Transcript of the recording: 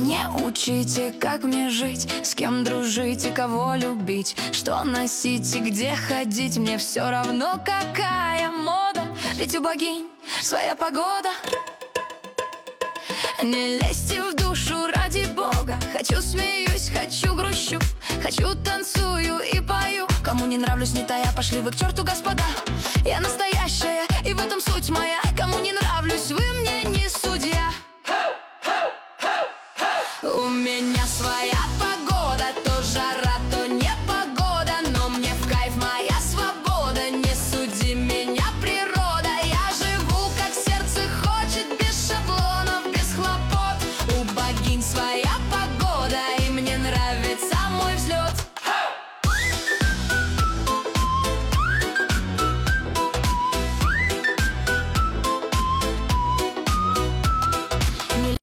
Не учите, как мне жить, с кем дружить и кого любить, что носить и где ходить. Мне все равно, какая мода, ведь у богинь своя погода. Не лезьте в душу ради бога. Хочу смеюсь, хочу грущу, хочу танцую и пою. Кому не нравлюсь, не тая, пошли вы к черту, господа. Я настоящая, и в этом суть моя. Кому не нравлюсь, вы мне не судья. У меня своя